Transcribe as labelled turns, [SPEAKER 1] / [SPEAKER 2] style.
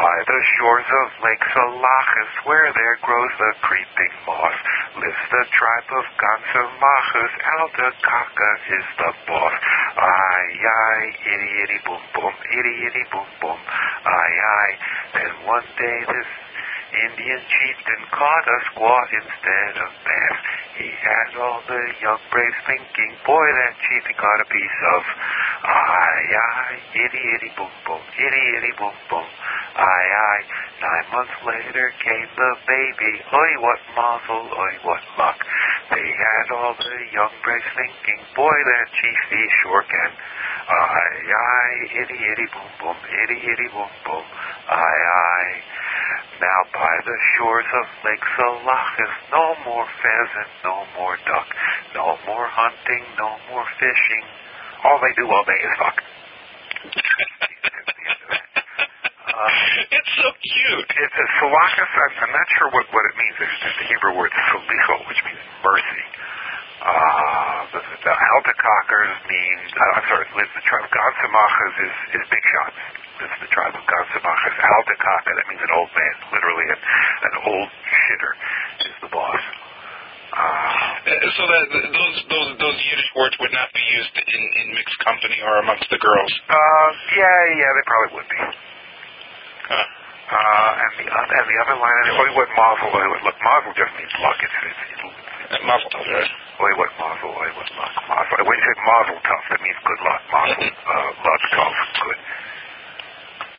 [SPEAKER 1] By the shores of Lake Salachis, where there grows the creeping moss, lives the tribe of Gansamachus. Aldakaka is the boss. Aye, aye, itty, itty, boom, boom, itty, itty, boom, boom. Aye, aye. Then one day this Indian chieftain caught a squaw instead of bass. He had all the young braves thinking, boy, that chieftain got a piece of. Aye, aye, itty, itty, boom, boom, itty, itty, boom, boom. Aye, aye. 9 months later came the baby. Oy, what mazel, oy, what luck. They had all the young braves thinking, boy, that chiefy sure can. Aye, aye, itty, itty, boom, boom, itty, itty, boom, boom. Aye, aye. Now by the shores of Lake Salachis, no more pheasant, no more duck, no more hunting, no more fishing. All they do all day is fuck.
[SPEAKER 2] It's so cute.
[SPEAKER 1] It's a Salachis. I'm not sure what it means. It's just the Hebrew word salicho, which means mercy. The Aldakakers mean, the tribe of Gansamachas is big shots. It's the tribe of Gansamachas. Aldakaka, that means an old man, literally an old shitter is the boss.
[SPEAKER 2] So that those Yiddish words would not be used in mixed company or amongst the girls?
[SPEAKER 1] Yeah, they probably would be. And the other line, oy, what mazel, oy, what luck. Mazel just means luck. It's
[SPEAKER 2] mazel tov, right?
[SPEAKER 1] Oy, what luck, mazel. When you say mazel tov, that means good luck. Mazel, luck, tov, good.